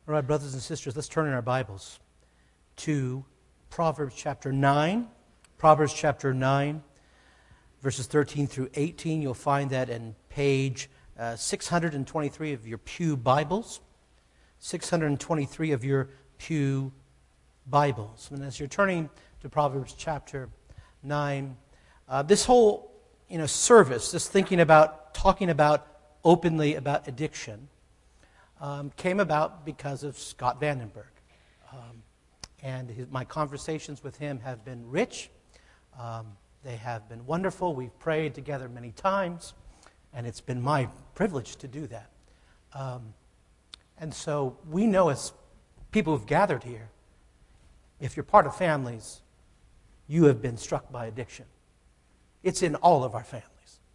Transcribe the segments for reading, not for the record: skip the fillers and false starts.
All right, brothers and sisters, let's turn in our Bibles to Proverbs chapter 9. Proverbs chapter 9, verses 13 through 18. You'll find that in page 623 of your Pew Bibles. 623 of your Pew Bibles. And as you're turning to Proverbs chapter 9, this whole service, this talking about openly about addiction, came about because of Scott Vandenberg. My conversations with him have been rich. They have been wonderful. We've prayed together many times, and it's been my privilege to do that. And so we know as people who've gathered here, if you're part of families, you have been struck by addiction. It's in all of our families.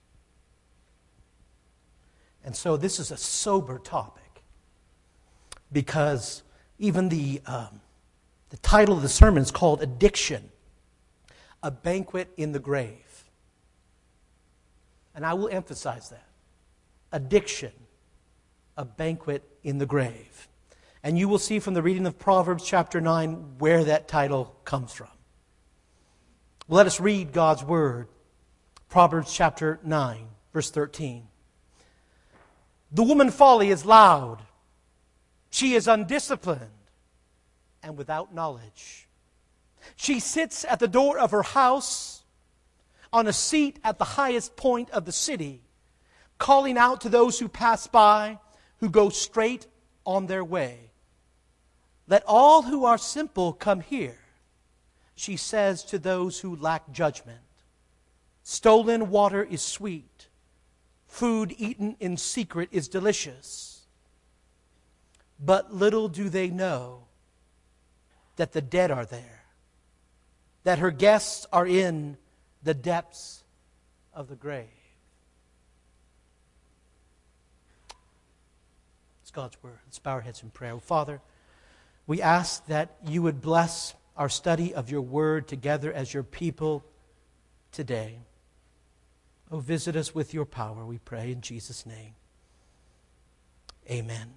And so this is a sober topic. Because even the title of the sermon is called Addiction, a Banquet in the Grave. And I will emphasize that. Addiction, a banquet in the grave. And you will see from the reading of Proverbs chapter 9 where that title comes from. Let us read God's Word. Proverbs chapter 9, verse 13. The woman folly is loud. She is undisciplined and without knowledge. She sits at the door of her house on a seat at the highest point of the city, calling out to those who pass by, who go straight on their way. Let all who are simple come here, she says to those who lack judgment. Stolen water is sweet. Food eaten in secret is delicious. But little do they know that the dead are there, that her guests are in the depths of the grave. It's God's Word. Let's bow our heads in prayer. Father, we ask that you would bless our study of your Word together as your people today. Oh, visit us with your power, we pray in Jesus' name. Amen.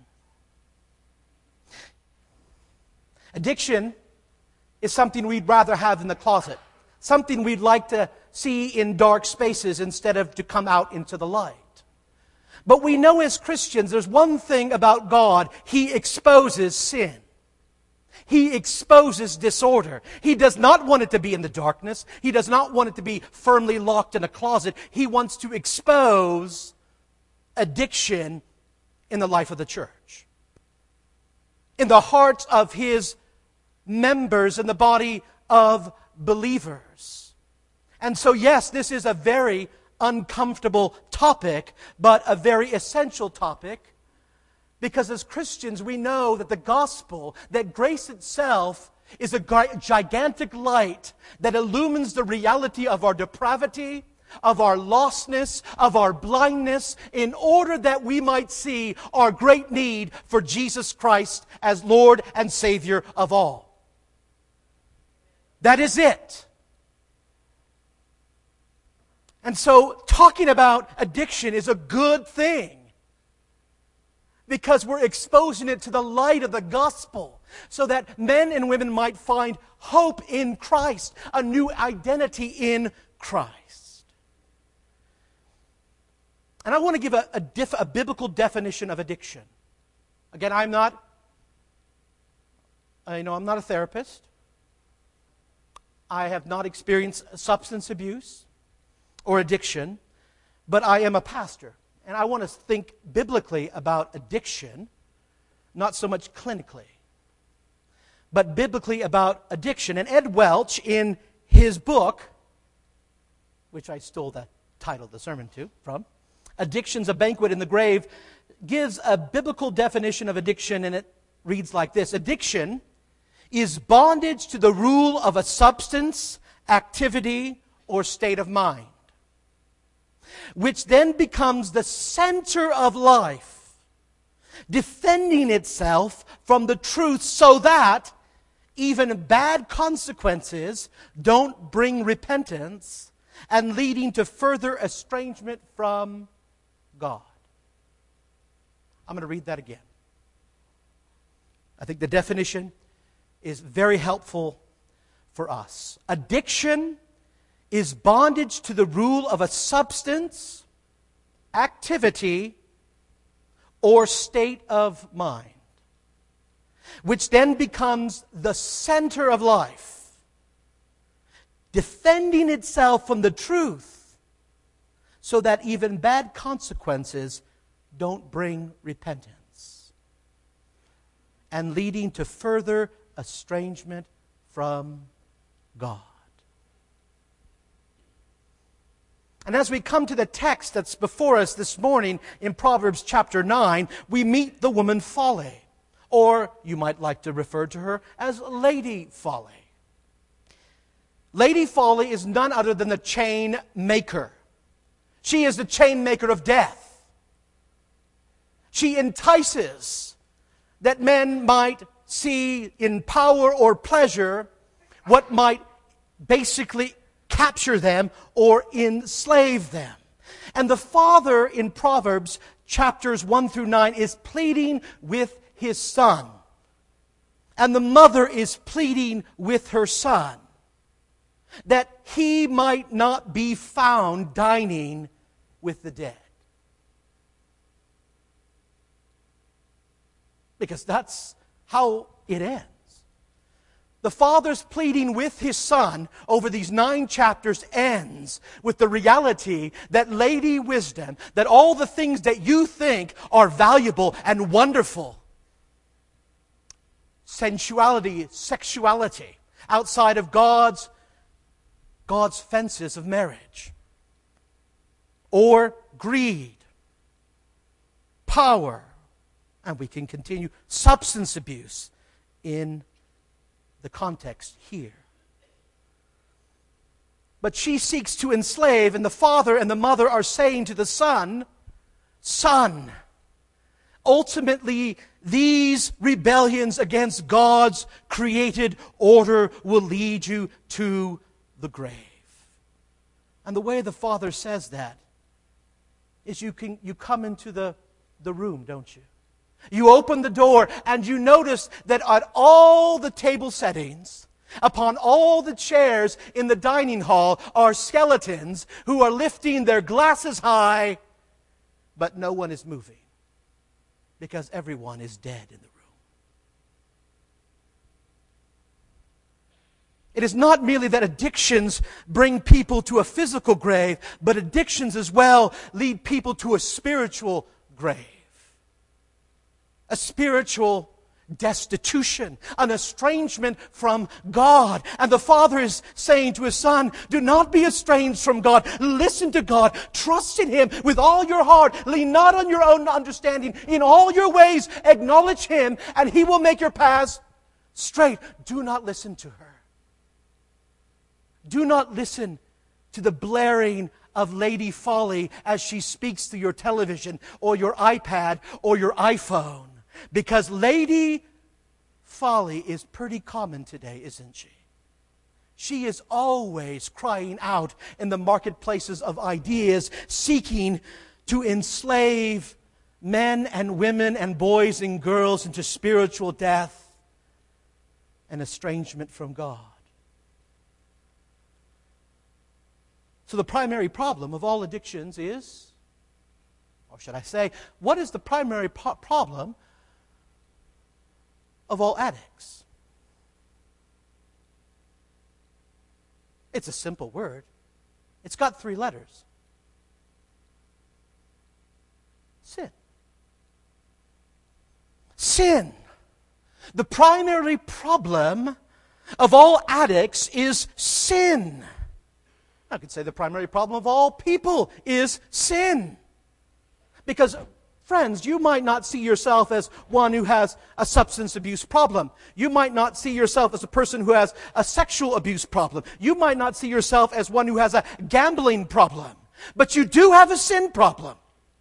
Addiction is something we'd rather have in the closet, something we'd like to see in dark spaces instead of to come out into the light. But we know as Christians, there's one thing about God. He exposes sin. He exposes disorder. He does not want it to be in the darkness. He does not want it to be firmly locked in a closet. He wants to expose addiction in the life of the church, in the hearts of His members in the body of believers. And so, yes, this is a very uncomfortable topic, but a very essential topic, because as Christians we know that the gospel, that grace itself is a gigantic light that illumines the reality of our depravity, of our lostness, of our blindness, in order that we might see our great need for Jesus Christ as Lord and Savior of all. That is it. And so, talking about addiction is a good thing, because we're exposing it to the light of the gospel, so that men and women might find hope in Christ, a new identity in Christ. And I want to give a biblical definition of addiction. Again, I'm not a therapist. I have not experienced substance abuse or addiction, but I am a pastor. And I want to think biblically about addiction, not so much clinically, but biblically about addiction. And Ed Welch, in his book, which I stole the title of the sermon from, Addiction's a Banquet in the Grave, gives a biblical definition of addiction, and it reads like this. Addiction is bondage to the rule of a substance, activity, or state of mind, which then becomes the center of life, defending itself from the truth so that even bad consequences don't bring repentance and leading to further estrangement from God. I'm going to read that again. I think the definition is very helpful for us. Addiction is bondage to the rule of a substance, activity, or state of mind, which then becomes the center of life, defending itself from the truth so that even bad consequences don't bring repentance, and leading to further estrangement from God. And as we come to the text that's before us this morning in Proverbs chapter 9, we meet the woman Folly, or you might like to refer to her as Lady Folly. Lady Folly is none other than the chain maker. She is the chain maker of death. She entices that men might see in power or pleasure what might basically capture them or enslave them. And the father in Proverbs chapters 1 through 9 is pleading with his son. And the mother is pleading with her son that he might not be found dining with the dead. Because that's how it ends. The father's pleading with his son over these 9 chapters ends with the reality that Lady Wisdom, that all the things that you think are valuable and wonderful, sensuality, sexuality, outside of God's fences of marriage, or greed, power, and we can continue, substance abuse in the context here. But she seeks to enslave, and the father and the mother are saying to the son, son, ultimately these rebellions against God's created order will lead you to the grave. And the way the father says that is you come into the room, don't you? You open the door and you notice that at all the table settings, upon all the chairs in the dining hall are skeletons who are lifting their glasses high, but no one is moving because everyone is dead in the room. It is not merely that addictions bring people to a physical grave, but addictions as well lead people to a spiritual grave. A spiritual destitution, an estrangement from God. And the father is saying to his son, do not be estranged from God. Listen to God. Trust in Him with all your heart. Lean not on your own understanding. In all your ways, acknowledge Him, and He will make your paths straight. Do not listen to her. Do not listen to the blaring of Lady Folly as she speaks through your television or your iPad or your iPhone. Because Lady Folly is pretty common today, isn't she? She is always crying out in the marketplaces of ideas, seeking to enslave men and women and boys and girls into spiritual death and estrangement from God. So the primary problem of all addictions is, or should I say, what is the primary problem of all addicts? It's a simple word. It's got 3 letters. Sin. Sin. The primary problem of all addicts is sin. I could say the primary problem of all people is sin. Because friends, you might not see yourself as one who has a substance abuse problem. You might not see yourself as a person who has a sexual abuse problem. You might not see yourself as one who has a gambling problem. But you do have a sin problem.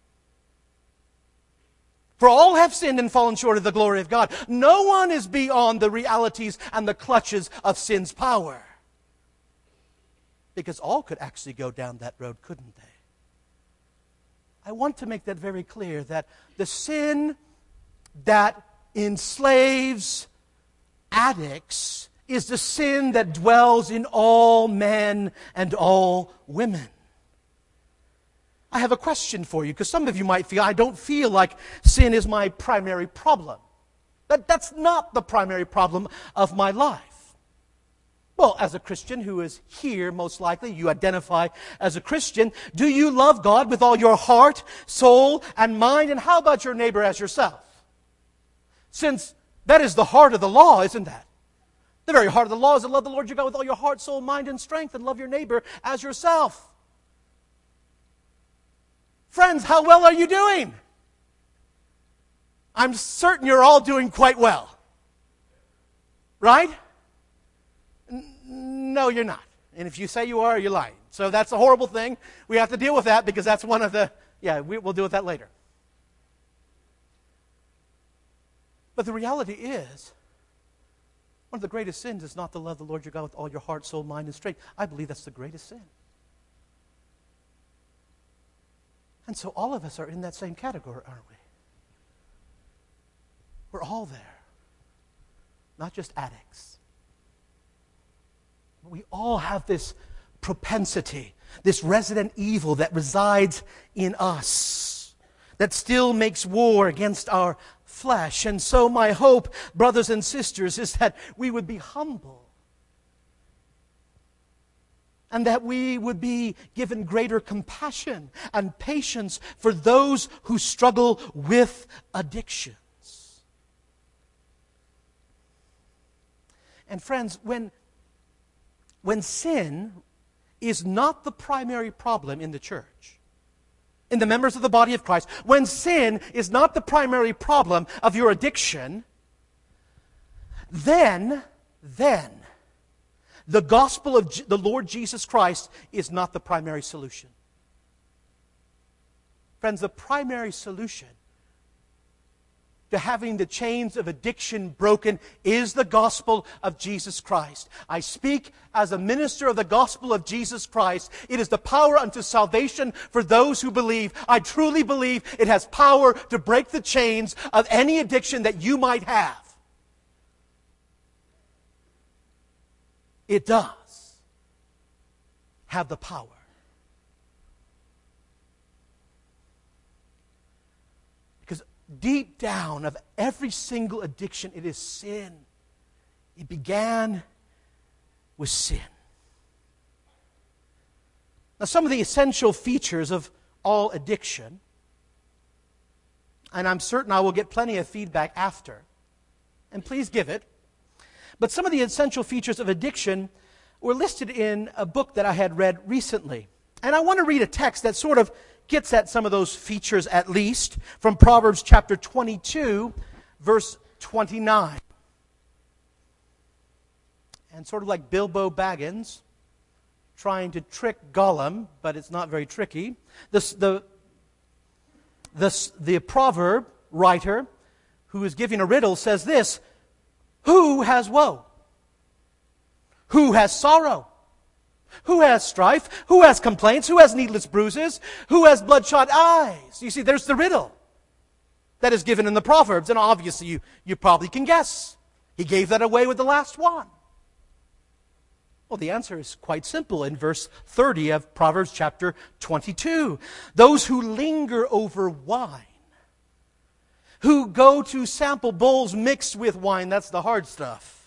For all have sinned and fallen short of the glory of God. No one is beyond the realities and the clutches of sin's power. Because all could actually go down that road, couldn't they? I want to make that very clear, that the sin that enslaves addicts is the sin that dwells in all men and all women. I have a question for you, because some of you might feel, I don't feel like sin is my primary problem. That's not the primary problem of my life. Well, as a Christian who is here, most likely, you identify as a Christian. Do you love God with all your heart, soul, and mind? And how about your neighbor as yourself? Since that is the heart of the law, isn't that? The very heart of the law is to love the Lord your God with all your heart, soul, mind, and strength, and love your neighbor as yourself. Friends, how well are you doing? I'm certain you're all doing quite well. Right? No, you're not. And if you say you are, you're lying. So that's a horrible thing. We have to deal with that because that's one of the... we'll deal with that later. But the reality is, one of the greatest sins is not to love the Lord your God with all your heart, soul, mind, and strength. I believe that's the greatest sin. And so all of us are in that same category, aren't we? We're all there. Not just addicts. But we all have this propensity, this resident evil that resides in us, that still makes war against our flesh. And so my hope, brothers and sisters, is that we would be humble. And that we would be given greater compassion and patience for those who struggle with addictions. And friends, when sin is not the primary problem in the church, in the members of the body of Christ, when sin is not the primary problem of your addiction, then the gospel of the Lord Jesus Christ is not the primary solution. Friends, the primary solution to having the chains of addiction broken is the gospel of Jesus Christ. I speak as a minister of the gospel of Jesus Christ. It is the power unto salvation for those who believe. I truly believe it has power to break the chains of any addiction that you might have. It does have the power. Because deep down of every single addiction, it is sin. It began with sin. Now, some of the essential features of all addiction, and I'm certain I will get plenty of feedback after, and please give it. But some of the essential features of addiction were listed in a book that I had read recently. And I want to read a text that sort of gets at some of those features at least, from Proverbs chapter 22, verse 29. And sort of like Bilbo Baggins trying to trick Gollum, but it's not very tricky. The proverb writer who is giving a riddle says this: who has woe? Who has sorrow? Who has strife? Who has complaints? Who has needless bruises? Who has bloodshot eyes? You see, there's the riddle that is given in the Proverbs, and obviously you probably can guess. He gave that away with the last one. Well, the answer is quite simple in verse 30 of Proverbs chapter 22. Those who linger over wine, who go to sample bowls mixed with wine, that's the hard stuff.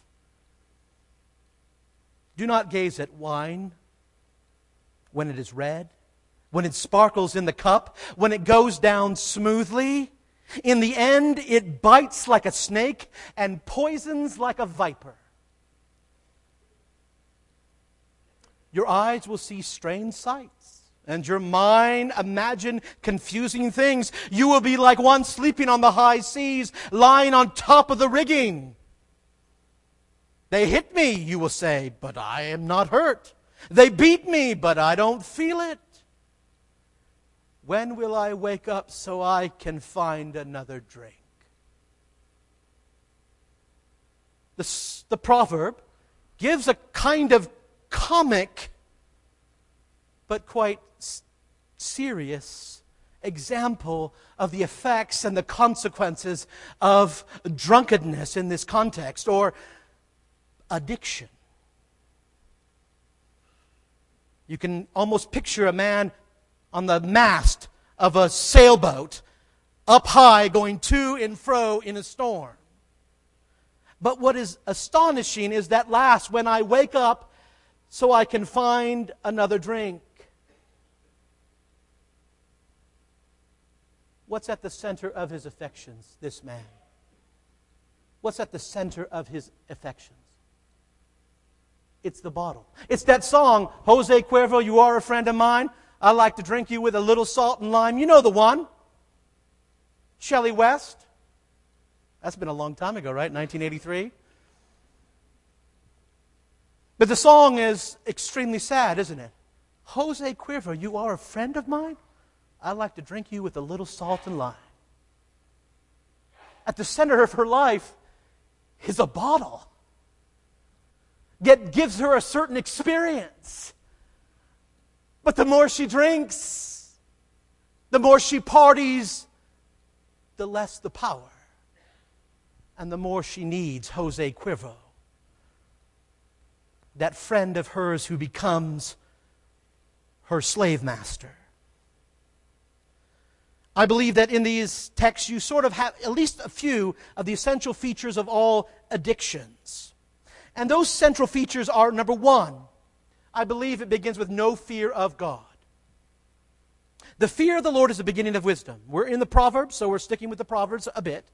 Do not gaze at wine when it is red, when it sparkles in the cup, when it goes down smoothly. In the end, it bites like a snake and poisons like a viper. Your eyes will see strange sights, and your mind imagine confusing things. You will be like one sleeping on the high seas, lying on top of the rigging. They hit me, you will say, but I am not hurt. They beat me, but I don't feel it. When will I wake up so I can find another drink? The proverb gives a kind of comic but quite serious example of the effects and the consequences of drunkenness in this context, or addiction. You can almost picture a man on the mast of a sailboat, up high, going to and fro in a storm. But what is astonishing is that last, when I wake up so I can find another drink. What's at the center of his affections, this man? What's at the center of his affections? It's the bottle. It's that song, Jose Cuervo, You Are a Friend of Mine. I like to drink you with a little salt and lime. You know the one. Shelley West. That's been a long time ago, right? 1983. But the song is extremely sad, isn't it? Jose Cuervo, you are a friend of mine? I like to drink you with a little salt and lime. At the center of her life is a bottle. Yet gives her a certain experience. But the more she drinks, the more she parties, the less the power. And the more she needs Jose Cuervo, that friend of hers who becomes her slave master. I believe that in these texts you sort of have at least a few of the essential features of all addictions. And those central features are, number one, I believe it begins with no fear of God. The fear of the Lord is the beginning of wisdom. We're in the Proverbs, so we're sticking with the Proverbs a bit.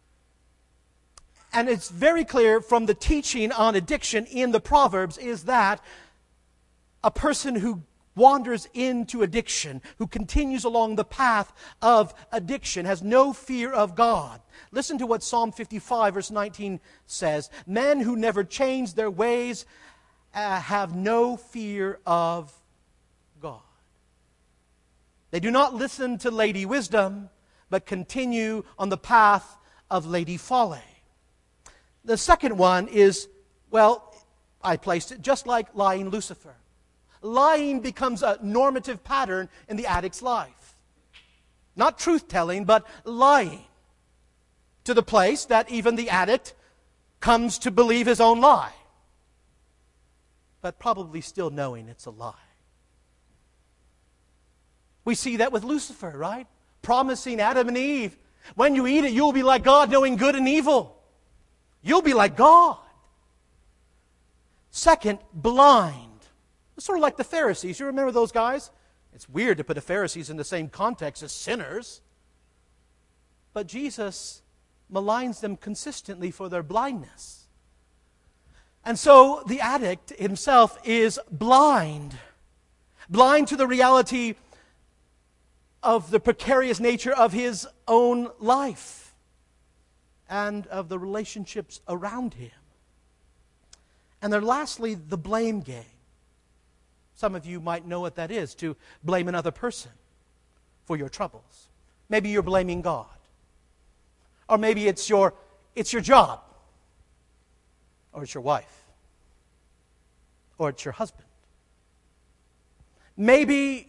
And it's very clear from the teaching on addiction in the Proverbs is that a person who wanders into addiction, who continues along the path of addiction, has no fear of God. Listen to what Psalm 55 verse 19 says. Men who never change their ways have no fear of God. They do not listen to Lady Wisdom, but continue on the path of Lady Folly. The second one is, well, I placed it just like lying Lucifer. Lying becomes a normative pattern in the addict's life. Not truth-telling, but lying. To the place that even the addict comes to believe his own lie. But probably still knowing it's a lie. We see that with Lucifer, right? Promising Adam and Eve, when you eat it, you'll be like God, knowing good and evil. You'll be like God. Second, blind. It's sort of like the Pharisees. You remember those guys? It's weird to put the Pharisees in the same context as sinners. But Jesus maligns them consistently for their blindness. And so the addict himself is blind. Blind to the reality of the precarious nature of his own life and of the relationships around him. And then lastly, the blame game. Some of you might know what that is, to blame another person for your troubles. Maybe you're blaming God. Or maybe it's your job. Or it's your wife. Or it's your husband. Maybe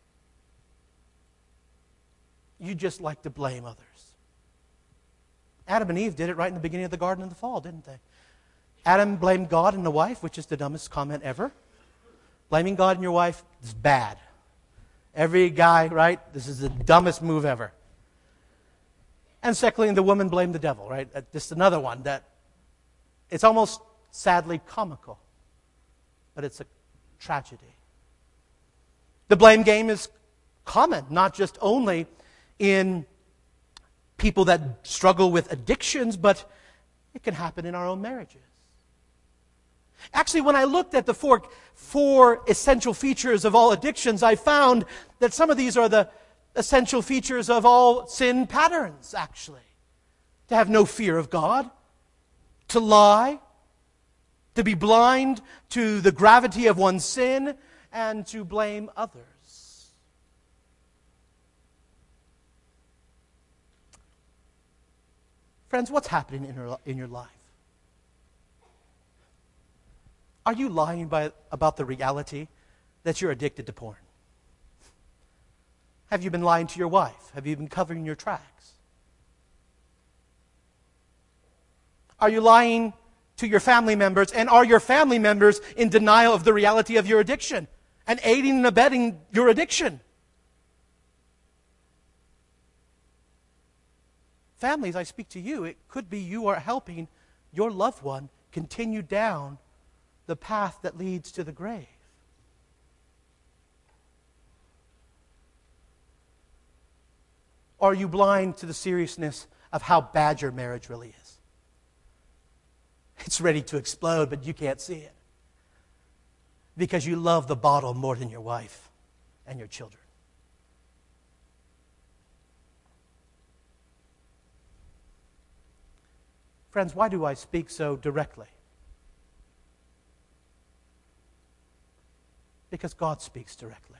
you just like to blame others. Adam and Eve did it right in the beginning of the garden in the fall, didn't they? Adam blamed God and the wife, which is the dumbest comment ever. Blaming God and your wife is bad. Every guy, right? This is the dumbest move ever. And secondly, the woman blamed the devil, right? Just another one that it's almost sadly comical. But it's a tragedy. The blame game is common, not just only in people that struggle with addictions, but it can happen in our own marriages. Actually, when I looked at the four essential features of all addictions, I found that some of these are the essential features of all sin patterns, actually. To have no fear of God, to lie, to be blind to the gravity of one's sin, and to blame others. Friends, what's happening in your life? Are you lying about the reality that you're addicted to porn? Have you been lying to your wife? Have you been covering your tracks? Are you lying to your family members? And are your family members in denial of the reality of your addiction and aiding and abetting your addiction? Families, I speak to you. It could be you are helping your loved one continue down the path that leads to the grave. Are you blind to the seriousness of how bad your marriage really is? It's ready to explode, but you can't see it. Because you love the bottle more than your wife and your children. Friends, why do I speak so directly? Because God speaks directly.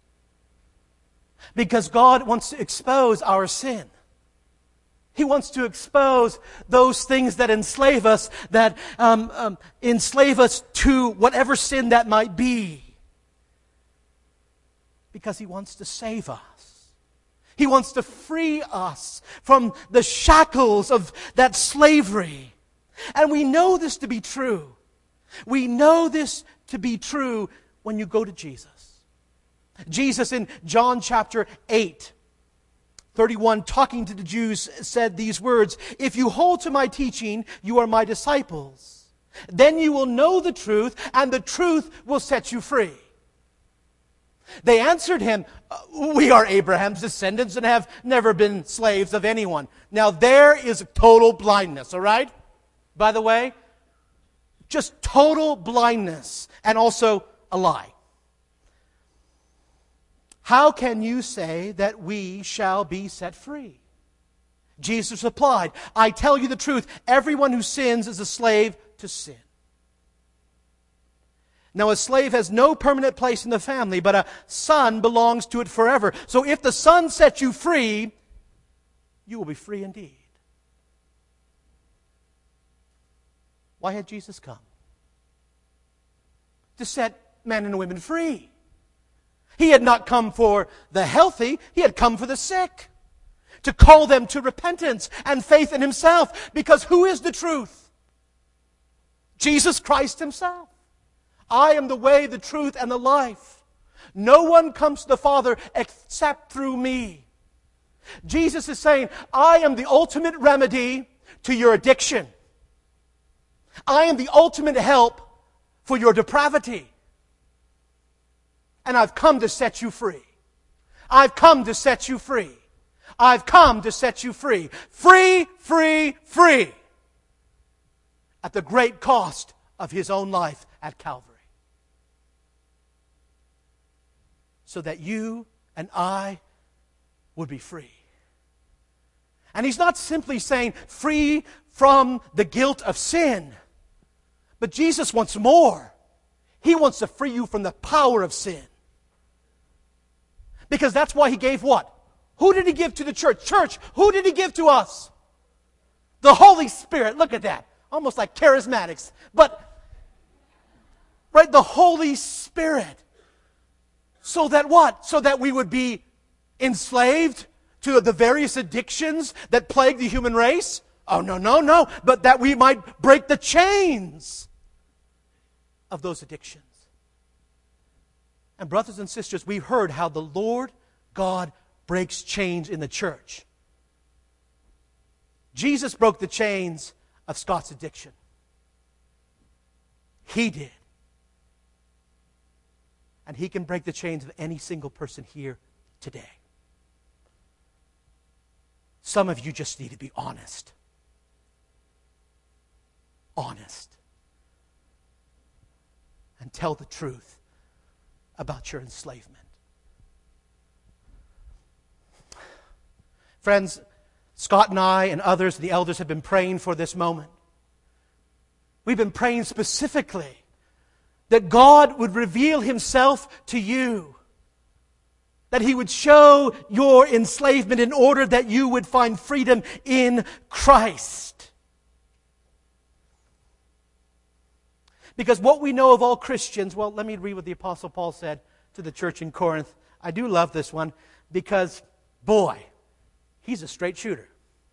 Because God wants to expose our sin. He wants to expose those things that enslave us, that enslave us to whatever sin that might be. Because He wants to save us. He wants to free us from the shackles of that slavery. And we know this to be true. We know this to be true when you go to Jesus. Jesus in John chapter 8:31, talking to the Jews, said these words, "If you hold to my teaching, you are my disciples. Then you will know the truth, and the truth will set you free." They answered him, "We are Abraham's descendants and have never been slaves of anyone." Now there is total blindness, all right? By the way, just total blindness and also a lie. How can you say that we shall be set free? Jesus replied, "I tell you the truth, everyone who sins is a slave to sin. Now a slave has no permanent place in the family, but a son belongs to it forever. So if the Son sets you free, you will be free indeed." Why had Jesus come? To set men and women free. He had not come for the healthy, He had come for the sick. To call them to repentance and faith in Himself. Because who is the truth? Jesus Christ Himself. "I am the way, the truth, and the life. No one comes to the Father except through me." Jesus is saying, I am the ultimate remedy to your addiction. I am the ultimate help for your depravity. And I've come to set you free. I've come to set you free. I've come to set you free. Free, free, free. At the great cost of His own life at Calvary. So that you and I would be free. And He's not simply saying free from the guilt of sin. But Jesus wants more. He wants to free you from the power of sin. Because that's why He gave what? Who did He give to the church? Church, who did He give to us? The Holy Spirit. Look at that. Almost like charismatics. But, right, the Holy Spirit. So that what? So that we would be enslaved to the various addictions that plague the human race? Oh, no, no, no. But that we might break the chains of those addictions. And brothers and sisters, we've heard how the Lord God breaks chains in the church. Jesus broke the chains of Scott's addiction. He did. And He can break the chains of any single person here today. Some of you just need to be honest. Honest. And tell the truth about your enslavement. Friends, Scott and I and others, the elders, have been praying for this moment. We've been praying specifically that God would reveal Himself to you. That He would show your enslavement in order that you would find freedom in Christ. Because what we know of all Christians, well, let me read what the Apostle Paul said to the church in Corinth. I do love this one. because, boy, he's a straight shooter.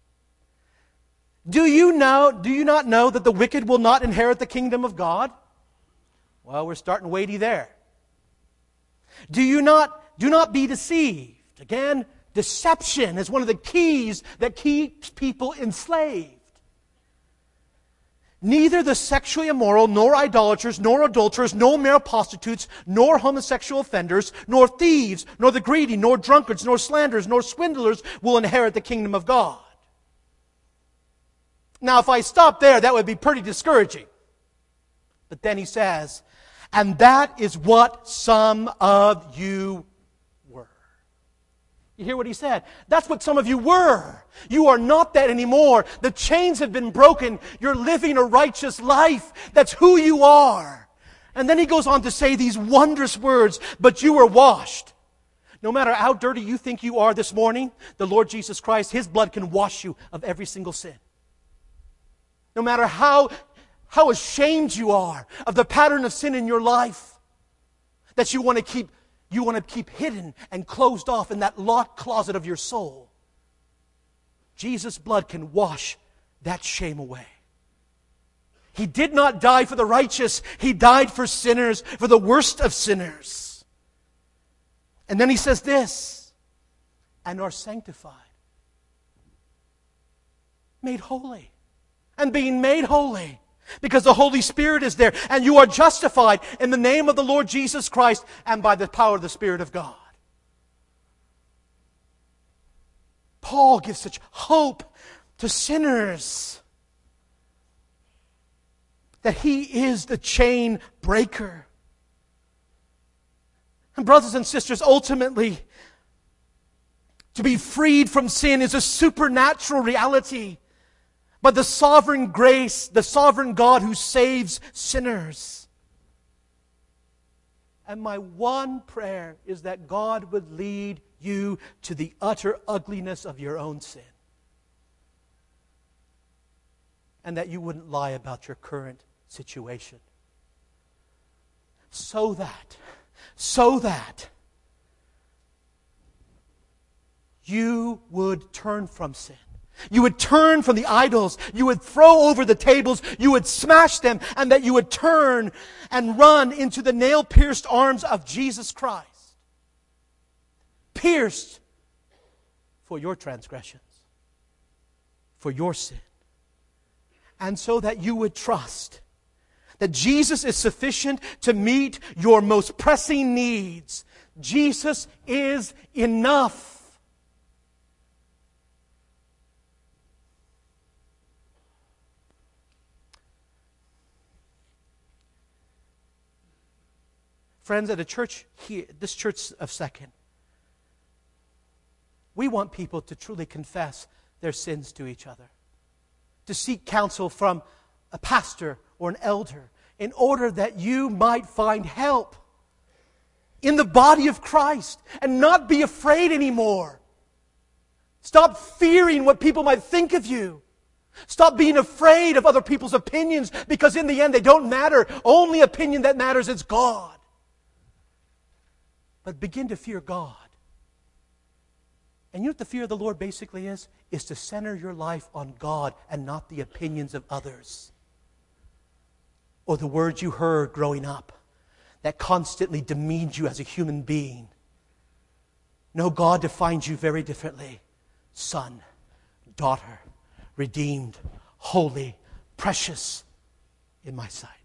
Do you not know that the wicked will not inherit the kingdom of God? Well, we're starting weighty there. Do not be deceived. Again, deception is one of the keys that keeps people enslaved. Neither the sexually immoral, nor idolaters, nor adulterers, nor male prostitutes, nor homosexual offenders, nor thieves, nor the greedy, nor drunkards, nor slanderers, nor swindlers will inherit the kingdom of God. Now, if I stop there, that would be pretty discouraging. But then he says, and that is what some of you were. You hear what he said? That's what some of you were. You are not that anymore. The chains have been broken. You're living a righteous life. That's who you are. And then he goes on to say these wondrous words, but you were washed. No matter how dirty you think you are this morning, the Lord Jesus Christ, His blood can wash you of every single sin. No matter how ashamed you are of the pattern of sin in your life that you want to keep hidden and closed off in that locked closet of your soul, Jesus' blood can wash that shame away. He did not die for the righteous. He died for sinners, for the worst of sinners. And then he says this, and are sanctified, made holy. And being made holy because the Holy Spirit is there. And you are justified in the name of the Lord Jesus Christ and by the power of the Spirit of God. Paul gives such hope to sinners that he is the chain breaker. And brothers and sisters, ultimately, to be freed from sin is a supernatural reality. But the sovereign grace, the sovereign God who saves sinners. And my one prayer is that God would lead you to the utter ugliness of your own sin. And that you wouldn't lie about your current situation. So that you would turn from sin. You would turn from the idols. You would throw over the tables. You would smash them. And that you would turn and run into the nail-pierced arms of Jesus Christ. Pierced for your transgressions. For your sin. And so that you would trust that Jesus is sufficient to meet your most pressing needs. Jesus is enough. Friends, at a church here, this church of Second, we want people to truly confess their sins to each other. To seek counsel from a pastor or an elder in order that you might find help in the body of Christ and not be afraid anymore. Stop fearing what people might think of you. Stop being afraid of other people's opinions because in the end they don't matter. Only opinion that matters is God. But begin to fear God. And you know what the fear of the Lord basically is? Is to center your life on God and not the opinions of others. Or the words you heard growing up that constantly demeaned you as a human being. No, God defines you very differently. Son, daughter, redeemed, holy, precious in my sight.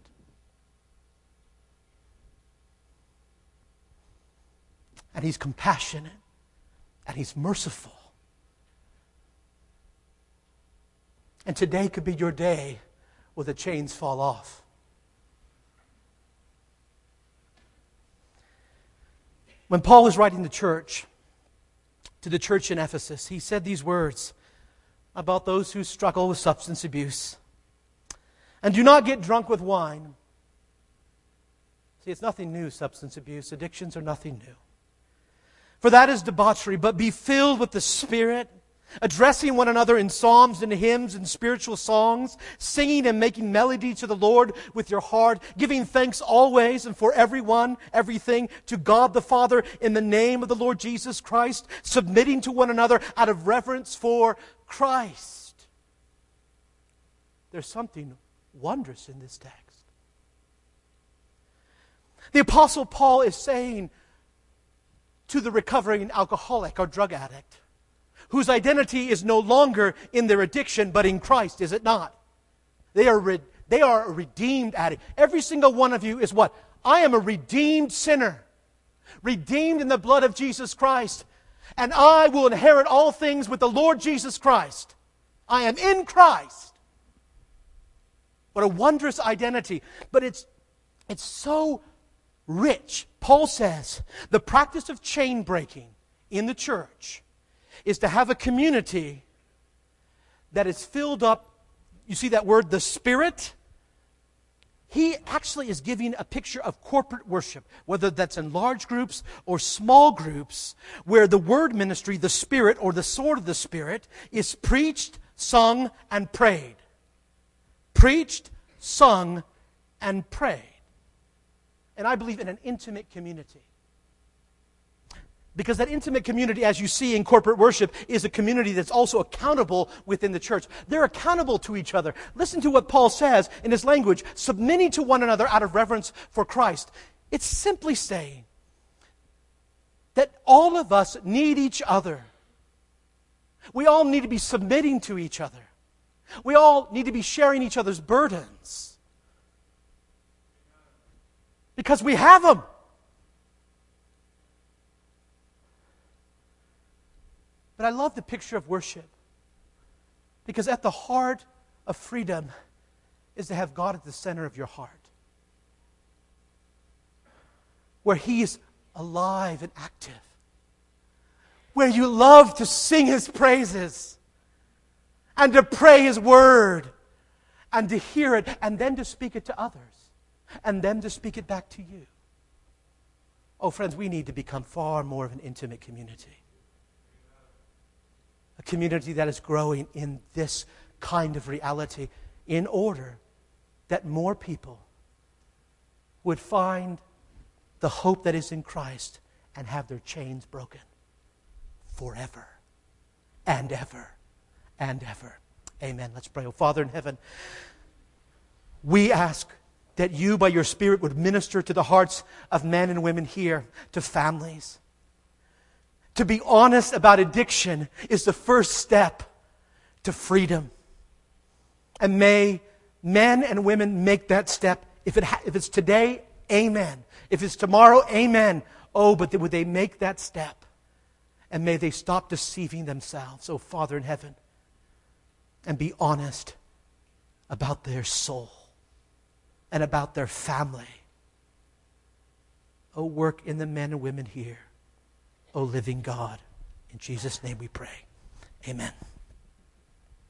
And He's compassionate. And He's merciful. And today could be your day where the chains fall off. When Paul was writing to the church in Ephesus, he said these words about those who struggle with substance abuse. And do not get drunk with wine. See, it's nothing new, substance abuse. Addictions are nothing new. For that is debauchery, but be filled with the Spirit, addressing one another in psalms and hymns and spiritual songs, singing and making melody to the Lord with your heart, giving thanks always and for everyone, everything, to God the Father in the name of the Lord Jesus Christ, submitting to one another out of reverence for Christ. There's something wondrous in this text. The Apostle Paul is saying to the recovering alcoholic or drug addict, whose identity is no longer in their addiction, but in Christ, is it not? They are a redeemed addict. Every single one of you is what? I am a redeemed sinner, redeemed in the blood of Jesus Christ, and I will inherit all things with the Lord Jesus Christ. I am in Christ. What a wondrous identity. But it's so rich. Paul says the practice of chain breaking in the church is to have a community that is filled up, you see that word, the Spirit? He actually is giving a picture of corporate worship, whether that's in large groups or small groups, where the word ministry, the Spirit, or the sword of the Spirit, is preached, sung, and prayed. Preached, sung, and prayed. And I believe in an intimate community. Because that intimate community, as you see in corporate worship, is a community that's also accountable within the church. They're accountable to each other. Listen to what Paul says in his language, submitting to one another out of reverence for Christ. It's simply saying that all of us need each other. We all need to be submitting to each other. We all need to be sharing each other's burdens. Because we have them. But I love the picture of worship, because at the heart of freedom is to have God at the center of your heart, where He is alive and active, where you love to sing His praises and to pray His word and to hear it and then to speak it to others and then to speak it back to you. Oh, friends, we need to become far more of an intimate community. A community that is growing in this kind of reality, in order that more people would find the hope that is in Christ and have their chains broken forever and ever and ever. Amen. Let's pray. Oh, Father in heaven, we ask that you, by your Spirit, would minister to the hearts of men and women here, to families. To be honest about addiction is the first step to freedom. And may men and women make that step. If it's today, amen. If it's tomorrow, amen. Oh, but would they make that step? And may they stop deceiving themselves, oh Father in heaven, and be honest about their soul and about their family. Oh, work in the men and women here. O living God, in Jesus' name we pray. Amen.